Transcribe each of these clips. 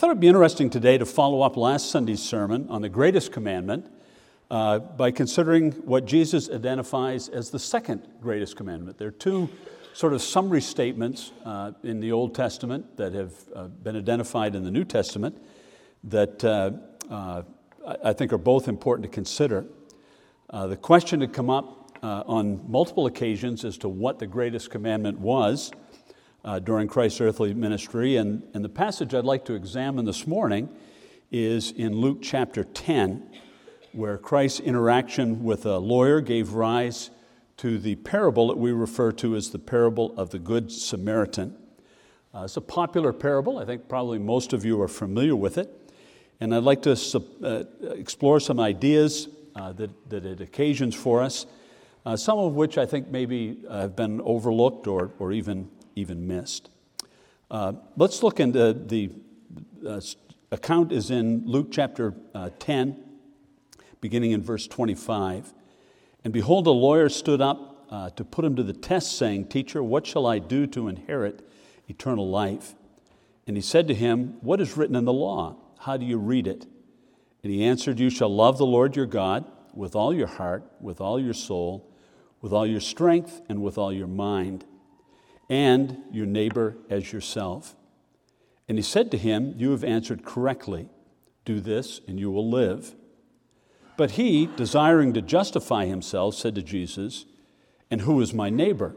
I thought it would be interesting today to follow up last Sunday's sermon on the greatest commandment by considering what Jesus identifies as the second greatest commandment. There are two sort of summary statements in the Old Testament that have been identified in the New Testament that I think are both important to consider. The question had come up on multiple occasions as to what the greatest commandment was during Christ's earthly ministry, and the passage I'd like to examine this morning is in Luke chapter 10, where Christ's interaction with a lawyer gave rise to the parable that we refer to as the parable of the Good Samaritan. It's a popular parable. I think probably most of you are familiar with it, and I'd like to explore some ideas that it occasions for us, some of which I think maybe have been overlooked or even missed. Let's look into the account is in Luke chapter 10, beginning in verse 25. And behold, a lawyer stood up to put him to the test, saying, "Teacher, what shall I do to inherit eternal life?" And he said to him, "What is written in the law? How do you read it?" And he answered, "You shall love the Lord your God with all your heart, with all your soul, with all your strength, and with all your mind, and your neighbor as yourself." And he said to him, "You have answered correctly. Do this, and you will live." But he, desiring to justify himself, said to Jesus, "And who is my neighbor?"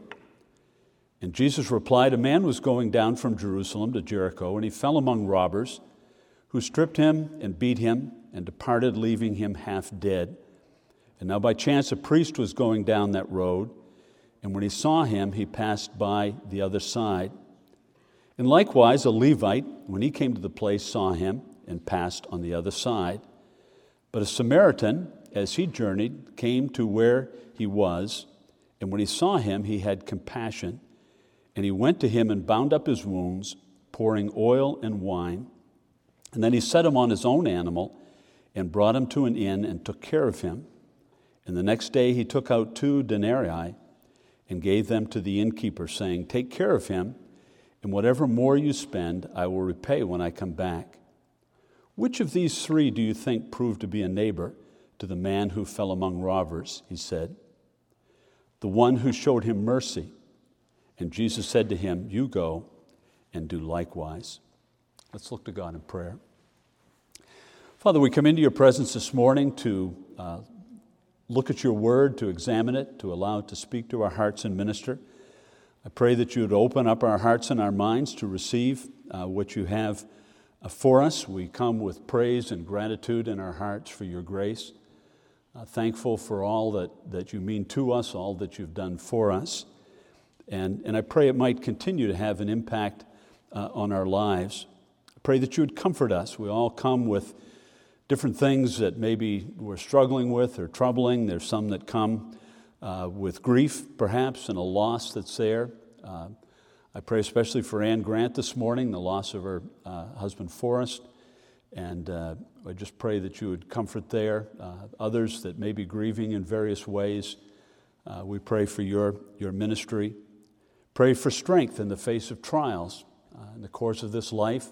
And Jesus replied, "A man was going down from Jerusalem to Jericho, and he fell among robbers, who stripped him and beat him and departed, leaving him half dead. And now by chance a priest was going down that road, and when he saw him, he passed by the other side. And likewise a Levite, when he came to the place, saw him and passed on the other side. But a Samaritan, as he journeyed, came to where he was, and when he saw him, he had compassion. And he went to him and bound up his wounds, pouring oil and wine. And then he set him on his own animal and brought him to an inn and took care of him. And the next day he took out 2 denarii and gave them to the innkeeper, saying, "Take care of him, and whatever more you spend, I will repay when I come back." "Which of these 3 do you think proved to be a neighbor to the man who fell among robbers?" he said. "The one who showed him mercy." And Jesus said to him, "You go and do likewise." Let's look to God in prayer. Father, we come into your presence this morning to look at your word, to examine it, to allow it to speak to our hearts and minister. I pray that you would open up our hearts and our minds to receive what you have for us. We come with praise and gratitude in our hearts for your grace, thankful for all that you mean to us, all that you've done for us. And I pray it might continue to have an impact on our lives. I pray that you would comfort us. We all come with different things that maybe we're struggling with or troubling. There's some that come with grief, perhaps, and a loss that's there. I pray especially for Ann Grant this morning, the loss of her husband Forrest. And I just pray that you would comfort there. Others that may be grieving in various ways, we pray for your ministry. Pray for strength in the face of trials. In the course of this life,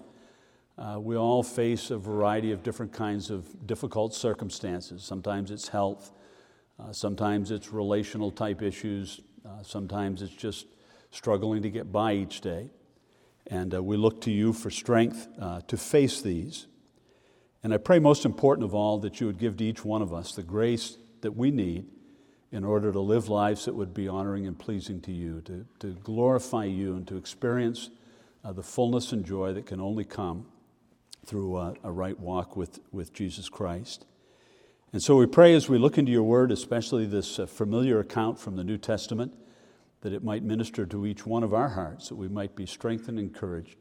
we all face a variety of different kinds of difficult circumstances. Sometimes it's health, sometimes it's relational type issues, sometimes it's just struggling to get by each day. And we look to you for strength to face these. And I pray most important of all that you would give to each one of us the grace that we need in order to live lives that would be honoring and pleasing to you, to glorify you and to experience the fullness and joy that can only come through a right walk with Jesus Christ. And so we pray as we look into your word, especially this familiar account from the New Testament, that it might minister to each one of our hearts, that we might be strengthened and encouraged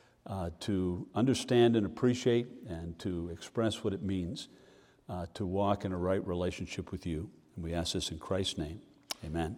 to understand and appreciate and to express what it means to walk in a right relationship with you. And we ask this in Christ's name. Amen.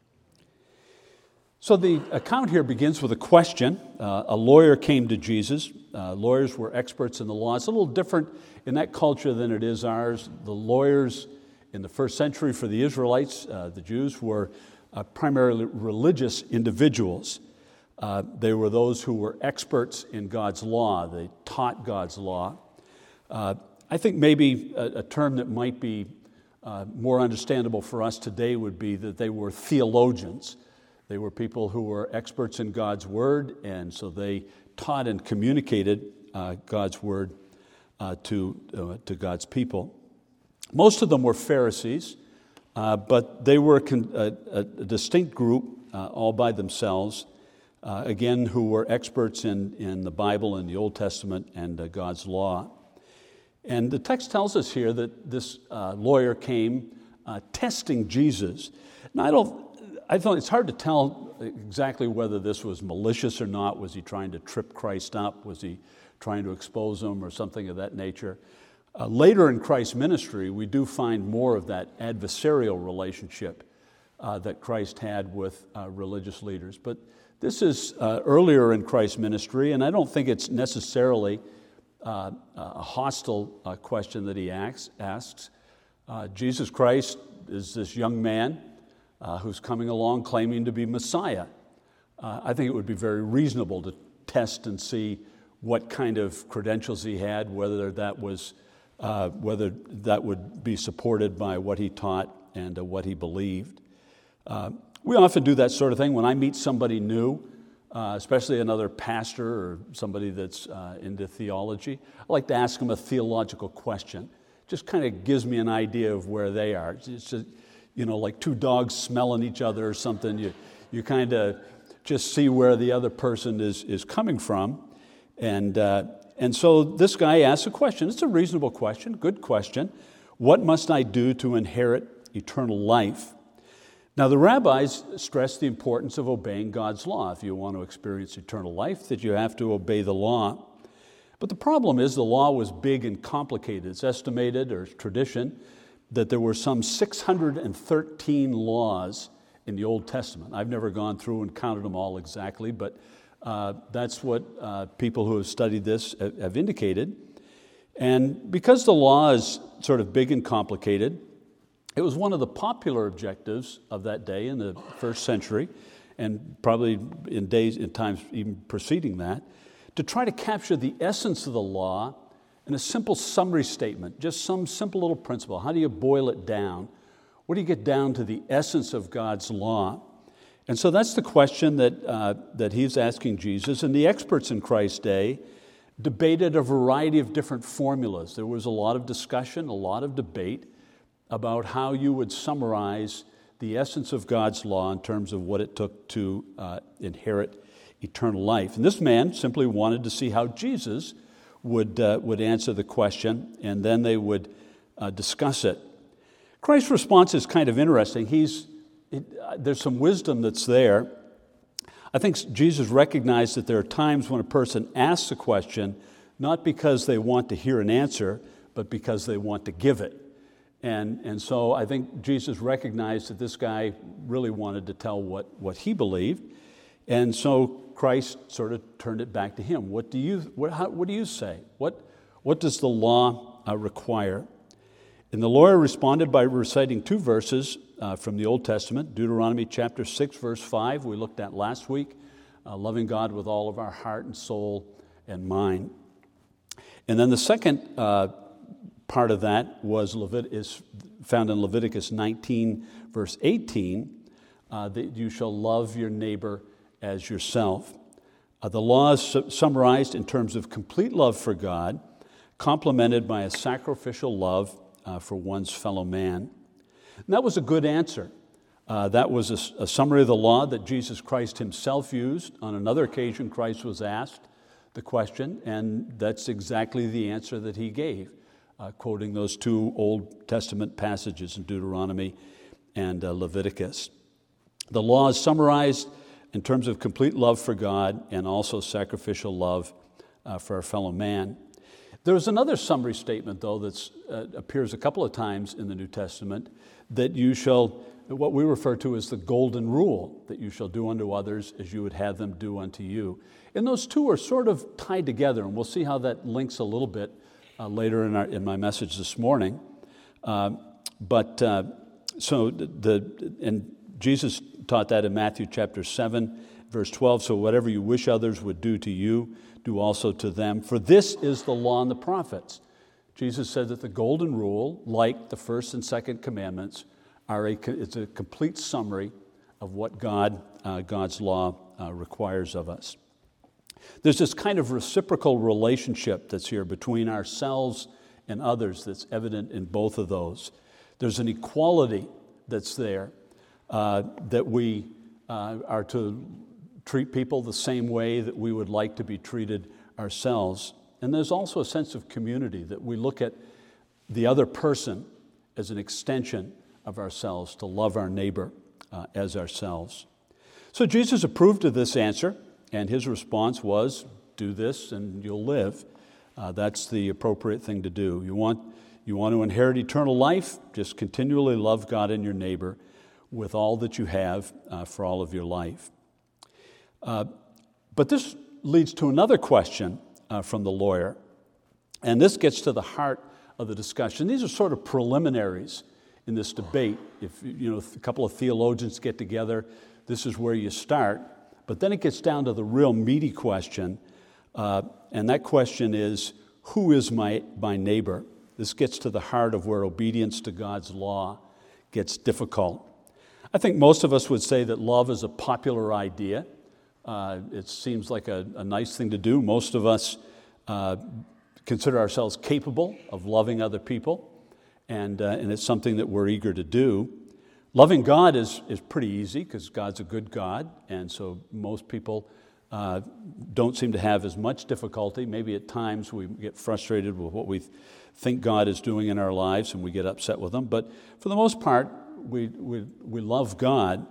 So the account here begins with a question. A lawyer came to Jesus. Lawyers were experts in the law. It's a little different in that culture than it is ours. The lawyers in the first century for the Israelites, the Jews, were primarily religious individuals. They were those who were experts in God's law. They taught God's law. I think maybe a term that might be more understandable for us today would be that they were theologians. They were people who were experts in God's Word, and so they taught and communicated God's Word to God's people. Most of them were Pharisees, but they were a distinct group all by themselves, again, who were experts in the Bible and the Old Testament and God's law. And the text tells us here that this lawyer came testing Jesus. Now, I thought it's hard to tell exactly whether this was malicious or not. Was he trying to trip Christ up? Was he trying to expose him or something of that nature? Later in Christ's ministry, we do find more of that adversarial relationship that Christ had with religious leaders. But this is earlier in Christ's ministry, and I don't think it's necessarily a hostile question that he asks. Jesus Christ is this young man who's coming along claiming to be Messiah. I think it would be very reasonable to test and see what kind of credentials he had, whether that would be supported by what he taught and what he believed. We often do that sort of thing when I meet somebody new, especially another pastor or somebody that's into theology. I like to ask them a theological question. Just kind of gives me an idea of where they are. It's just, like two dogs smelling each other or something. You kind of just see where the other person is coming from. And so this guy asks a question. It's a reasonable question, good question. What must I do to inherit eternal life? Now, the rabbis stress the importance of obeying God's law. If you want to experience eternal life, that you have to obey the law. But the problem is the law was big and complicated. It's estimated, or tradition, that there were some 613 laws in the Old Testament. I've never gone through and counted them all exactly, but that's what people who have studied this have indicated. And because the law is sort of big and complicated, it was one of the popular objectives of that day in the first century, and probably in times even preceding that, to try to capture the essence of the law in a simple summary statement, just some simple little principle. How do you boil it down? What do you get down to the essence of God's law? And so that's the question that he's asking Jesus. And the experts in Christ's day debated a variety of different formulas. There was a lot of discussion, a lot of debate about how you would summarize the essence of God's law in terms of what it took to inherit eternal life. And this man simply wanted to see how Jesus would answer the question, and then they would discuss it. Christ's response is kind of interesting. There's some wisdom that's there. I think Jesus recognized that there are times when a person asks a question not because they want to hear an answer, but because they want to give it. And so I think Jesus recognized that this guy really wanted to tell what he believed. And so Christ sort of turned it back to him. What do you say? What does the law require? And the lawyer responded by reciting two verses from the Old Testament, Deuteronomy chapter 6, verse 5, we looked at last week, loving God with all of our heart and soul and mind. And then the second part of that is found in Leviticus 19, verse 18, that you shall love your neighbor as yourself. The law is summarized in terms of complete love for God, complemented by a sacrificial love for one's fellow man. And that was a good answer. That was a summary of the law that Jesus Christ himself used. On another occasion, Christ was asked the question, and that's exactly the answer that he gave, quoting those two Old Testament passages in Deuteronomy and Leviticus. The law is summarized in terms of complete love for God and also sacrificial love for our fellow man. There's another summary statement, though, that appears a couple of times in the New Testament, that you shall, what we refer to as the golden rule, that you shall do unto others as you would have them do unto you. And those two are sort of tied together, and we'll see how that links a little bit later in my message this morning. And Jesus taught that in Matthew chapter 7, Verse 12, so whatever you wish others would do to you, do also to them. For this is the law and the prophets. Jesus said that the golden rule, like the first and second commandments, it's a complete summary of what God's law requires of us. There's this kind of reciprocal relationship that's here between ourselves and others that's evident in both of those. There's an equality that's there, that we are to treat people the same way that we would like to be treated ourselves. And there's also a sense of community, that we look at the other person as an extension of ourselves, to love our neighbor as ourselves. So Jesus approved of this answer, and his response was, do this and you'll live. That's the appropriate thing to do. You want to inherit eternal life? Just continually love God and your neighbor with all that you have for all of your life. But this leads to another question from the lawyer, and this gets to the heart of the discussion. These are sort of preliminaries in this debate. If a couple of theologians get together, this is where you start. But then it gets down to the real meaty question, and that question is, who is my neighbor? This gets to the heart of where obedience to God's law gets difficult. I think most of us would say that love is a popular idea. It seems like a nice thing to do. Most of us consider ourselves capable of loving other people, and it's something that we're eager to do. Loving God is pretty easy because God's a good God, and so most people don't seem to have as much difficulty. Maybe at times we get frustrated with what we think God is doing in our lives and we get upset with Him, but for the most part, we love God.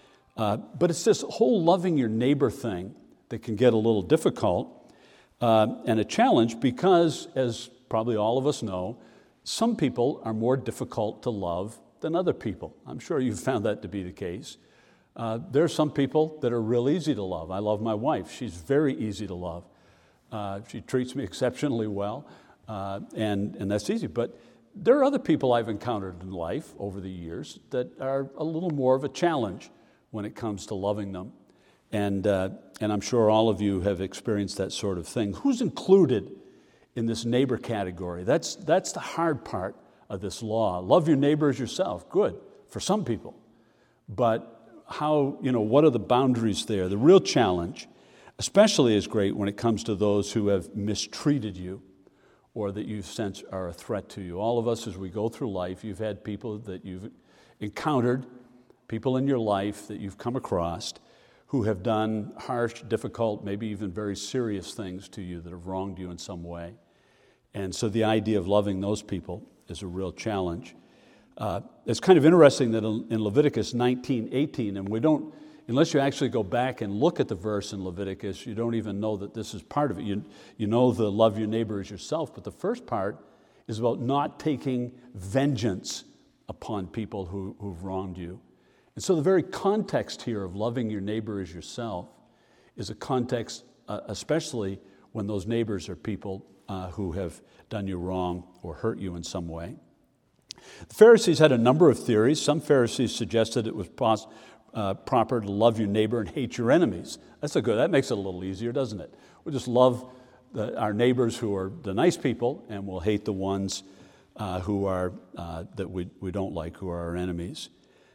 But it's this whole loving your neighbor thing that can get a little difficult and a challenge because, as probably all of us know, some people are more difficult to love than other people. I'm sure you've found that to be the case. There are some people that are real easy to love. I love my wife. She's very easy to love. She treats me exceptionally well, and that's easy. But there are other people I've encountered in life over the years that are a little more of a challenge when it comes to loving them. And I'm sure all of you have experienced that sort of thing. Who's included in this neighbor category? That's the hard part of this law. Love your neighbor as yourself. Good for some people. But what are the boundaries there? The real challenge, especially, is great when it comes to those who have mistreated you or that you sense are a threat to you. All of us, as we go through life, you've had people that you've encountered, people in your life that you've come across who have done harsh, difficult, maybe even very serious things to you that have wronged you in some way. And so the idea of loving those people is a real challenge. It's kind of interesting that in Leviticus 19:18, and we don't, unless you actually go back and look at the verse in Leviticus, you don't even know that this is part of it. You know the love your neighbor as yourself, but the first part is about not taking vengeance upon people who've wronged you. And so the very context here of loving your neighbor as yourself is a context, especially when those neighbors are people who have done you wrong or hurt you in some way. The Pharisees had a number of theories. Some Pharisees suggested it was proper to love your neighbor and hate your enemies. That makes it a little easier, doesn't it? We'll just love our neighbors who are the nice people, and we'll hate the ones who are that we don't like, who are our enemies.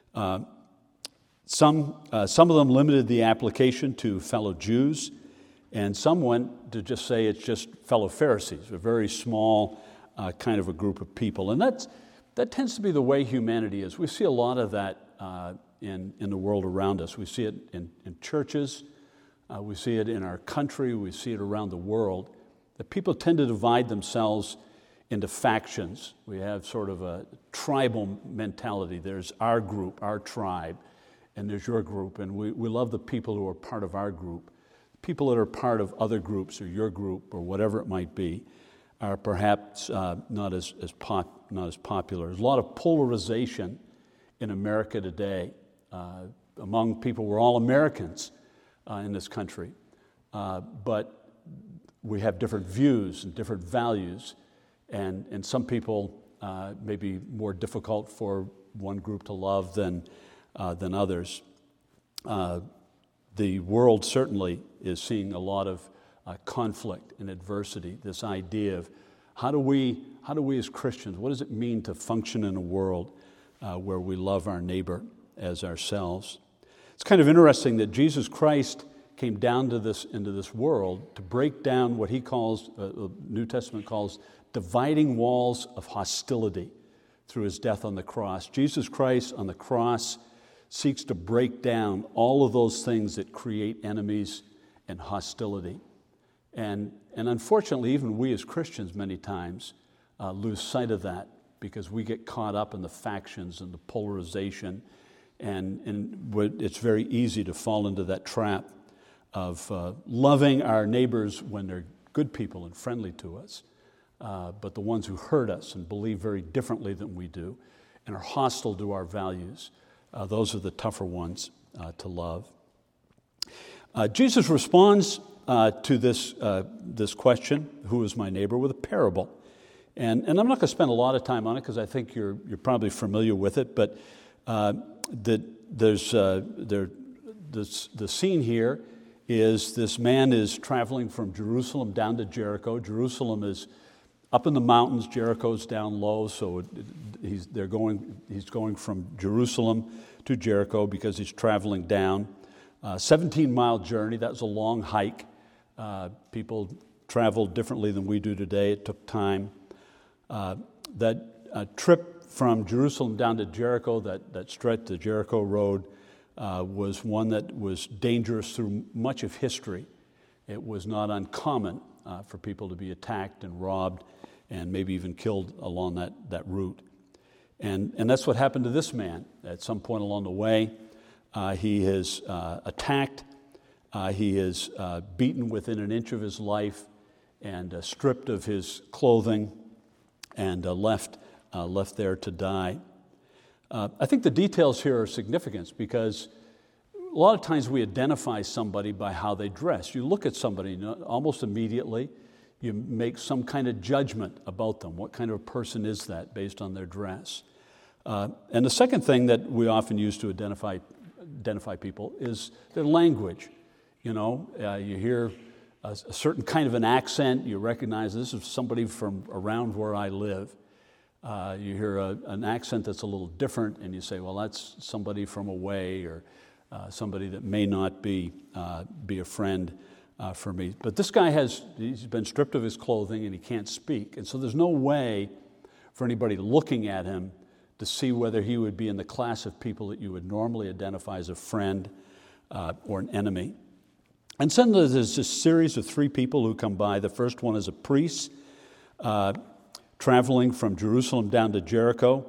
Some of them limited the application to fellow Jews, and some went to just say it's just fellow Pharisees, a very small kind of a group of people. And that tends to be the way humanity is. We see a lot of that in the world around us. We see it in churches, we see it in our country, we see it around the world, that people tend to divide themselves into factions. We have sort of a tribal mentality. There's our group, our tribe, and there's your group, and we love the people who are part of our group. People that are part of other groups or your group or whatever it might be are perhaps not as popular. There's a lot of polarization in America today among people. We're all Americans in this country, but we have different views and different values, and some people may be more difficult for one group to love than others. The world certainly is seeing a lot of conflict and adversity, this idea of how do we as Christians, what does it mean to function in a world where we love our neighbor as ourselves? It's kind of interesting that Jesus Christ came down into this world to break down what he calls, the New Testament calls, dividing walls of hostility through his death on the cross. Jesus Christ on the cross seeks to break down all of those things that create enemies and hostility. And unfortunately, even we as Christians many times lose sight of that because we get caught up in the factions and the polarization, and it's very easy to fall into that trap of loving our neighbors when they're good people and friendly to us, but the ones who hurt us and believe very differently than we do and are hostile to our values, those are the tougher ones to love. Jesus responds to this question, who is my neighbor, with a parable. And I'm not going to spend a lot of time on it because I think you're probably familiar with it, but the scene here is this man is traveling from Jerusalem down to Jericho. Jerusalem is up in the mountains, Jericho's down low, so he's going from Jerusalem to Jericho because he's traveling down. 17-mile journey, that was a long hike. People traveled differently than we do today. It took time. That trip from Jerusalem down to Jericho, that stretch, the Jericho Road, was one that was dangerous through much of history. It was not uncommon for people to be attacked and robbed and maybe even killed along that route. And that's what happened to this man. At some point along the way, he is attacked. He is beaten within an inch of his life and stripped of his clothing and left there to die. I think the details here are significant because a lot of times we identify somebody by how they dress. You look at somebody almost immediately, you make some kind of judgment about them. What kind of a person is that based on their dress? And the second thing that we often use to identify people is their language. You know, you hear a certain kind of an accent, you recognize this is somebody from around where I live. You hear an accent that's a little different, and you say, well, that's somebody from away, or somebody that may not be a friend for me. But this guy he's been stripped of his clothing, and he can't speak. And so there's no way for anybody looking at him to see whether he would be in the class of people that you would normally identify as a friend or an enemy. And suddenly there's this series of three people who come by. The first one is a priest traveling from Jerusalem down to Jericho.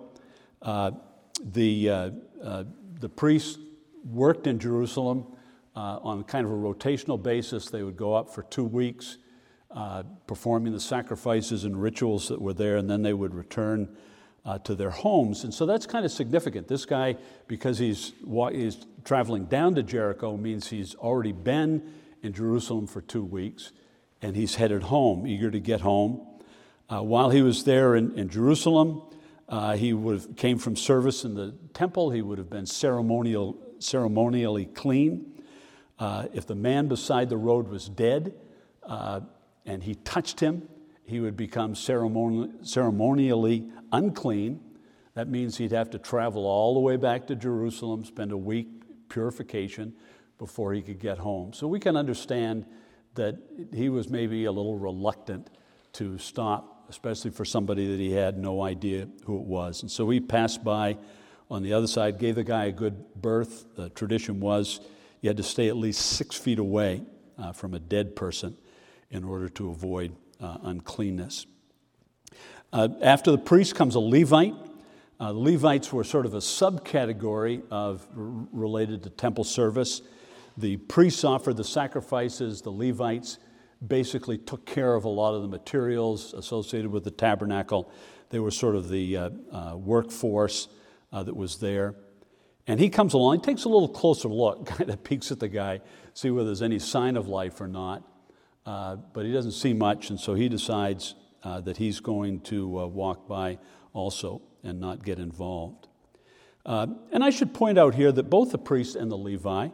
The priest worked in Jerusalem on kind of a rotational basis. They would go up for 2 weeks performing the sacrifices and rituals that were there, and then they would return to their homes. And so that's kind of significant. This guy, because he's traveling down to Jericho, means he's already been in Jerusalem for 2 weeks, and he's headed home, eager to get home. While he was there in Jerusalem, he came from service in the temple. He would have been ceremonially clean. If the man beside the road was dead and he touched him, he would become ceremonially unclean. That means he'd have to travel all the way back to Jerusalem, spend a week purification before he could get home. So we can understand that he was maybe a little reluctant to stop, especially for somebody that he had no idea who it was. And so he passed by on the other side, gave the guy a good berth. The tradition was you had to stay at least 6 feet away from a dead person in order to avoid uncleanness. After the priest comes a Levite. The Levites were sort of a subcategory related to temple service. The priests offered the sacrifices. The Levites basically took care of a lot of the materials associated with the tabernacle. They were sort of the workforce that was there. And he comes along, he takes a little closer look, kind of peeks at the guy, see whether there's any sign of life or not. But he doesn't see much, and so he decides that he's going to walk by also and not get involved. And I should point out here that both the priest and the Levi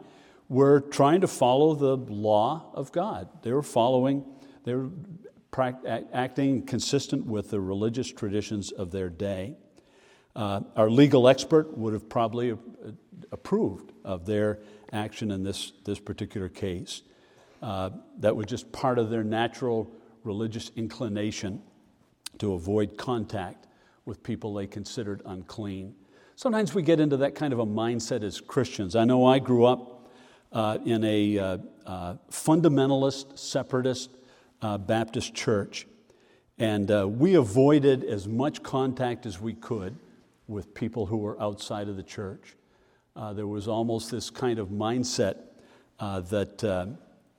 were trying to follow the law of God. They were acting consistent with the religious traditions of their day. Our legal expert would have probably approved of their action in this particular case. That was just part of their natural religious inclination to avoid contact with people they considered unclean. Sometimes we get into that kind of a mindset as Christians. I know I grew up in a fundamentalist, separatist Baptist church, and we avoided as much contact as we could with people who were outside of the church. There was almost this kind of mindset that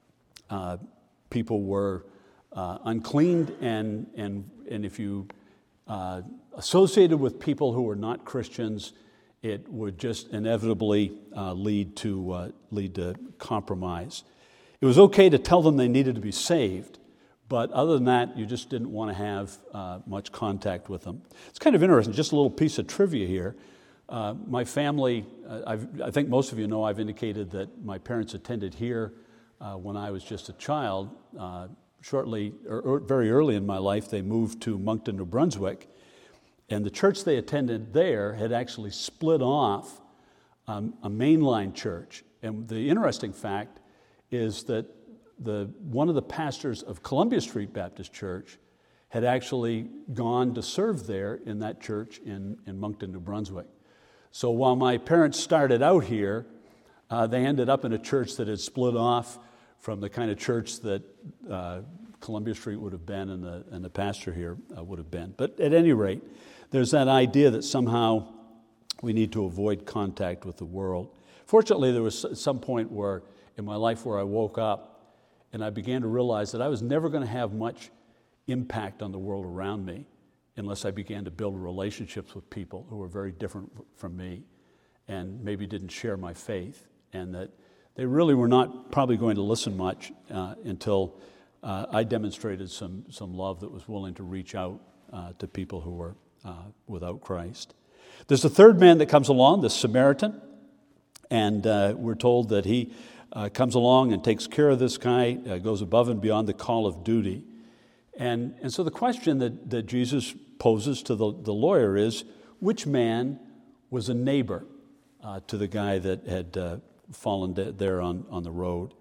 people were unclean, and if you associated with people who were not Christians, it would just inevitably lead to compromise. It was okay to tell them they needed to be saved, but other than that, you just didn't want to have much contact with them. It's kind of interesting, just a little piece of trivia here. My family, I think most of you know, I've indicated that my parents attended here when I was just a child. Shortly, or very early in my life, they moved to Moncton, New Brunswick, and the church they attended there had actually split off a mainline church. And the interesting fact is that one of the pastors of Columbia Street Baptist Church had actually gone to serve there in that church in Moncton, New Brunswick. So while my parents started out here, they ended up in a church that had split off from the kind of church that Columbia Street would have been and the pastor here would have been. But at any rate, there's that idea that somehow we need to avoid contact with the world. Fortunately, there was some point in my life where I woke up and I began to realize that I was never going to have much impact on the world around me unless I began to build relationships with people who were very different from me and maybe didn't share my faith, and that they really were not probably going to listen much until I demonstrated some love that was willing to reach out to people who were without Christ. There's a third man that comes along, the Samaritan, and we're told that he comes along and takes care of this guy, goes above and beyond the call of duty. And so the question that Jesus poses to the lawyer is, which man was a neighbor to the guy that had fallen there on the road?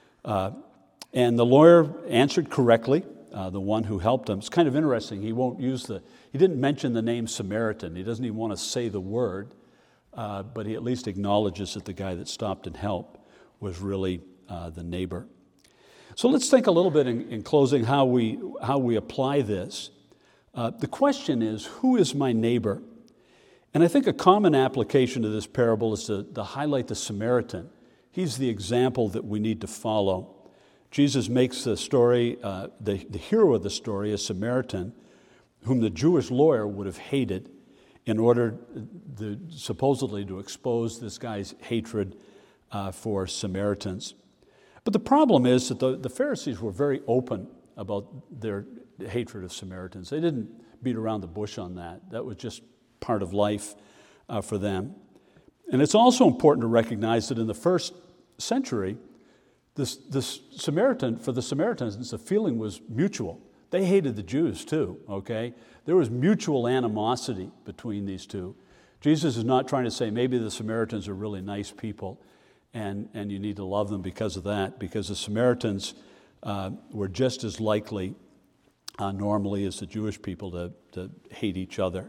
And the lawyer answered correctly, the one who helped him. It's kind of interesting. He didn't mention the name Samaritan. He doesn't even want to say the word, but he at least acknowledges that the guy that stopped and helped was really the neighbor. So let's think a little bit in closing how we apply this. The question is, who is my neighbor? And I think a common application to this parable is to highlight the Samaritan. He's the example that we need to follow. Jesus makes the story, the hero of the story, a Samaritan, whom the Jewish lawyer would have hated in order supposedly to expose this guy's hatred for Samaritans. But the problem is that the Pharisees were very open about their hatred of Samaritans. They didn't beat around the bush on that. That was just part of life for them. And it's also important to recognize that in the first century, for the Samaritans, the feeling was mutual. They hated the Jews too, okay? There was mutual animosity between these two. Jesus is not trying to say maybe the Samaritans are really nice people and you need to love them because of that, because the Samaritans were just as likely normally as the Jewish people to hate each other.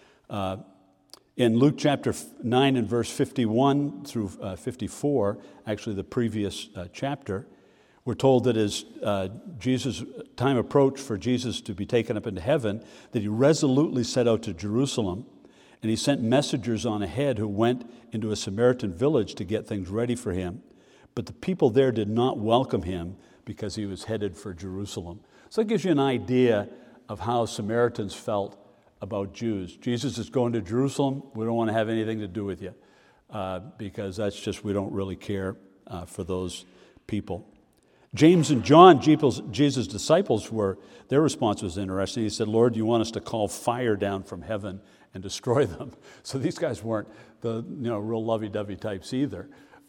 In Luke chapter 9 and verse 51 through 54, actually the previous chapter, we're told that as Jesus' time approached for Jesus to be taken up into heaven, that he resolutely set out to Jerusalem, and he sent messengers on ahead who went into a Samaritan village to get things ready for him. But the people there did not welcome him because he was headed for Jerusalem. So that gives you an idea of how Samaritans felt about Jews. Jesus is going to Jerusalem. We don't want to have anything to do with you because that's just, we don't really care for those people. James and John, Jesus' disciples, their response was interesting. He said, Lord, you want us to call fire down from heaven and destroy them? So these guys weren't the real lovey-dovey types either.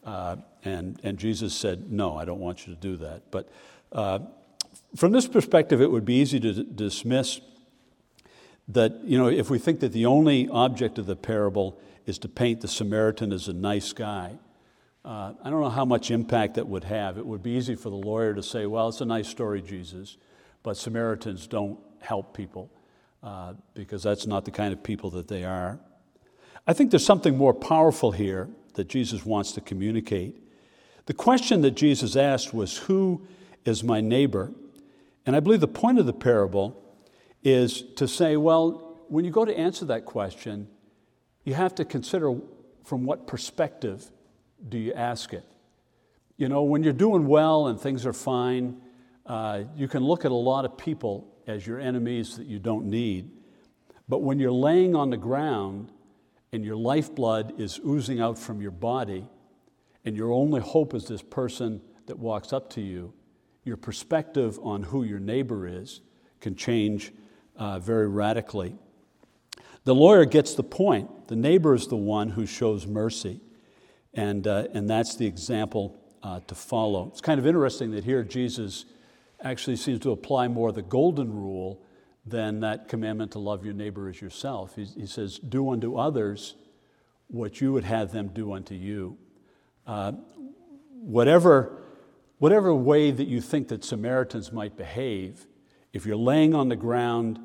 And Jesus said, no, I don't want you to do that. But from this perspective, it would be easy to dismiss that, if we think that the only object of the parable is to paint the Samaritan as a nice guy, I don't know how much impact that would have. It would be easy for the lawyer to say, well, it's a nice story, Jesus, but Samaritans don't help people because that's not the kind of people that they are. I think there's something more powerful here that Jesus wants to communicate. The question that Jesus asked was, who is my neighbor? And I believe the point of the parable is to say, well, when you go to answer that question, you have to consider from what perspective do you ask it. When you're doing well and things are fine, you can look at a lot of people as your enemies that you don't need. But when you're laying on the ground and your lifeblood is oozing out from your body, and your only hope is this person that walks up to you, your perspective on who your neighbor is can change very radically. The lawyer gets the point. The neighbor is the one who shows mercy, and that's the example to follow. It's kind of interesting that here Jesus actually seems to apply more the golden rule than that commandment to love your neighbor as yourself. He says, do unto others what you would have them do unto you. Whatever way that you think that Samaritans might behave, if you're laying on the ground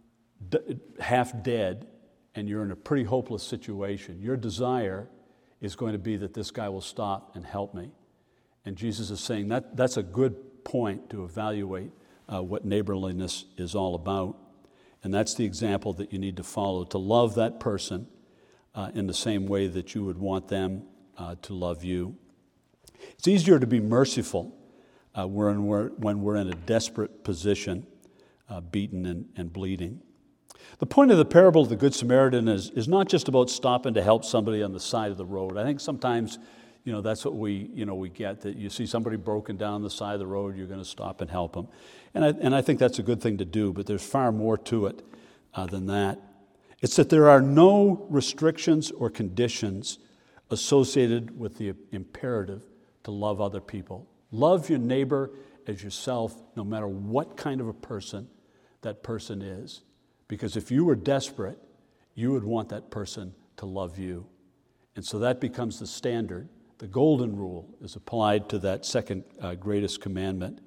half dead and you're in a pretty hopeless situation, your desire is going to be that this guy will stop and help me. And Jesus is saying that's a good point to evaluate what neighborliness is all about. And that's the example that you need to follow, to love that person in the same way that you would want them to love you. It's easier to be merciful when we're in a desperate position, beaten and bleeding. The point of the parable of the Good Samaritan is not just about stopping to help somebody on the side of the road. I think sometimes, that's what we get, that you see somebody broken down on the side of the road, you're going to stop and help them. And I think that's a good thing to do, but there's far more to it than that. It's that there are no restrictions or conditions associated with the imperative to love other people. Love your neighbor as yourself, no matter what kind of a person that person is. Because if you were desperate, you would want that person to love you. And so that becomes the standard. The golden rule is applied to that second greatest commandment.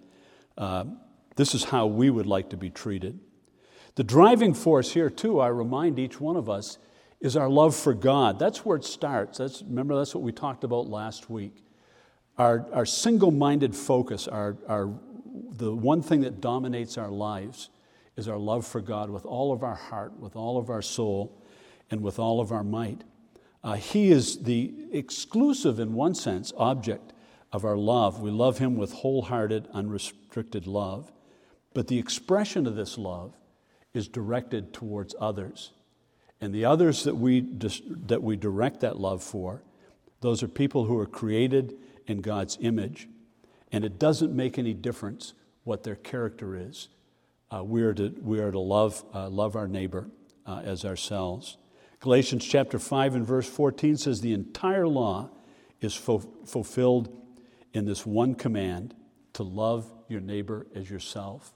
This is how we would like to be treated. The driving force here, too, I remind each one of us, is our love for God. That's where it starts. Remember, that's what we talked about last week. Our single-minded focus, the one thing that dominates our lives is our love for God with all of our heart, with all of our soul, and with all of our might. He is the exclusive, in one sense, object of our love. We love Him with wholehearted, unrestricted love. But the expression of this love is directed towards others. And the others that we direct that love for, those are people who are created in God's image. And it doesn't make any difference what their character is. We are to love our neighbor as ourselves. Galatians chapter 5 and verse 14 says the entire law is fulfilled in this one command, to love your neighbor as yourself.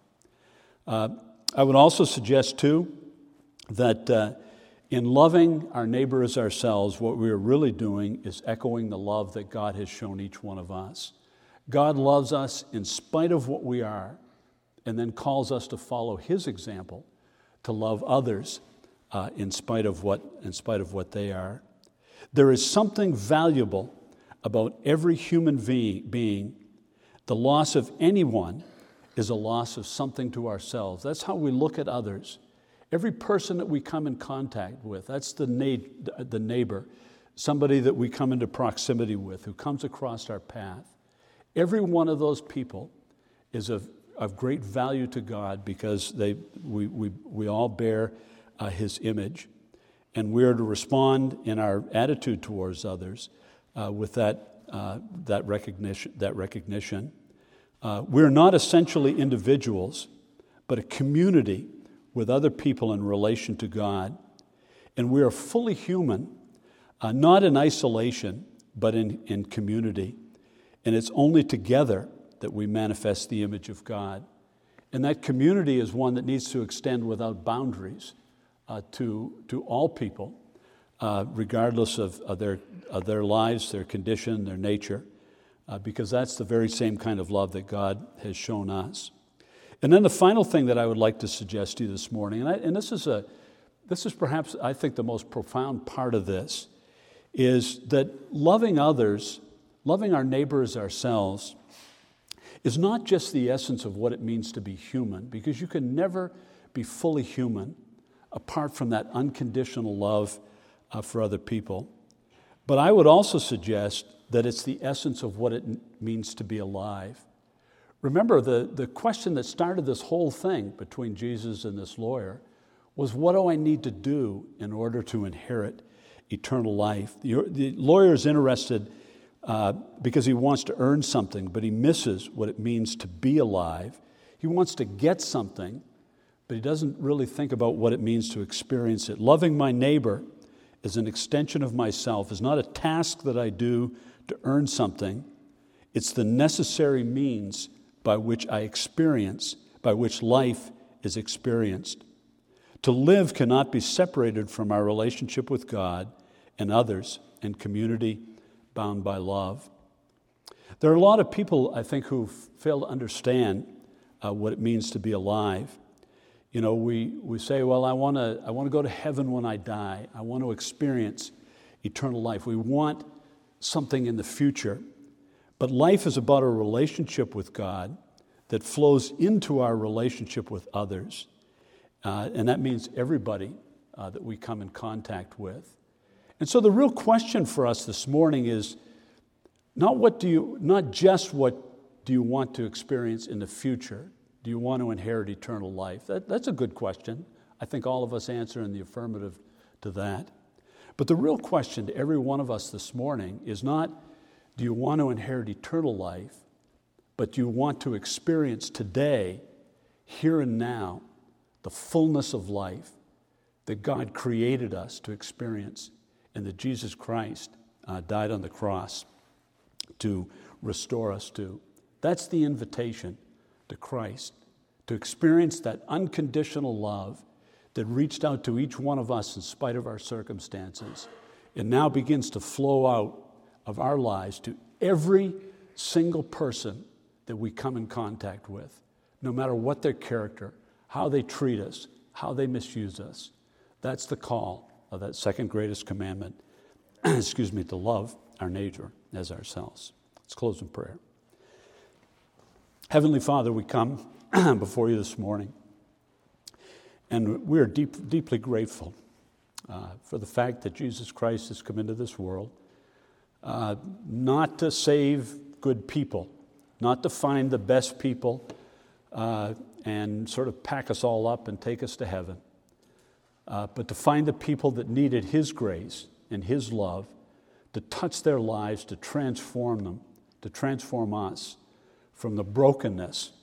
I would also suggest, too, that in loving our neighbor as ourselves, what we are really doing is echoing the love that God has shown each one of us. God loves us in spite of what we are, and then calls us to follow His example, to love others in spite of what they are. There is something valuable about every human being. The loss of anyone is a loss of something to ourselves. That's how we look at others. Every person that we come in contact with, that's the neighbor, somebody that we come into proximity with, who comes across our path. Every one of those people is of great value to God because we all bear His image. And we are to respond in our attitude towards others with that recognition. We're not essentially individuals, but a community with other people in relation to God. And we are fully human, not in isolation, but in community. And it's only together that we manifest the image of God. And that community is one that needs to extend without boundaries to all people, regardless of their lives, their condition, their nature, because that's the very same kind of love that God has shown us. And then the final thing that I would like to suggest to you this morning, and this is perhaps, I think, the most profound part of this, is that loving others, loving our neighbors ourselves, is not just the essence of what it means to be human, because you can never be fully human apart from that unconditional love for other people. But I would also suggest that it's the essence of what it means to be alive. Remember, the question that started this whole thing between Jesus and this lawyer was, what do I need to do in order to inherit eternal life? The lawyer is interested because he wants to earn something, but he misses what it means to be alive. He wants to get something, but he doesn't really think about what it means to experience it. Loving my neighbor as an extension of myself is not a task that I do to earn something. It's the necessary means by which I experience, by which life is experienced. To live cannot be separated from our relationship with God and others and community bound by love. There are a lot of people, I think, who fail to understand what it means to be alive. You know, we say, well, I want to go to heaven when I die. I want to experience eternal life. We want something in the future. But life is about a relationship with God that flows into our relationship with others. And that means everybody that we come in contact with. And so the real question for us this morning is not just what do you want to experience in the future. Do you want to inherit eternal life? That's a good question. I think all of us answer in the affirmative to that. But the real question to every one of us this morning is not, do you want to inherit eternal life, but do you want to experience today, here and now, the fullness of life that God created us to experience and that Jesus Christ died on the cross to restore us to? That's the invitation to Christ, to experience that unconditional love that reached out to each one of us in spite of our circumstances. It now begins to flow out of our lives to every single person that we come in contact with, no matter what their character, how they treat us, how they misuse us. That's the call of that second greatest commandment, to love our neighbor as ourselves. Let's close in prayer. Heavenly Father, we come before you this morning, and we are deeply grateful for the fact that Jesus Christ has come into this world, not to save good people, not to find the best people and sort of pack us all up and take us to heaven, but to find the people that needed His grace and His love to touch their lives, to transform them, to transform us from the brokenness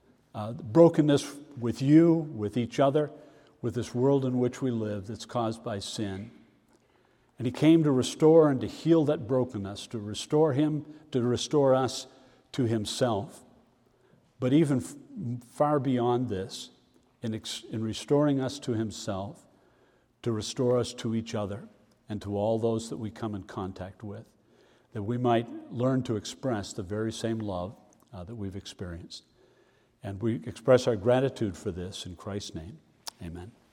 with you, with each other, with this world in which we live that's caused by sin. And He came to restore and to heal that brokenness, to restore us to Himself. But even far beyond this, in restoring us to Himself, to restore us to each other and to all those that we come in contact with, that we might learn to express the very same love that we've experienced. And we express our gratitude for this in Christ's name. Amen.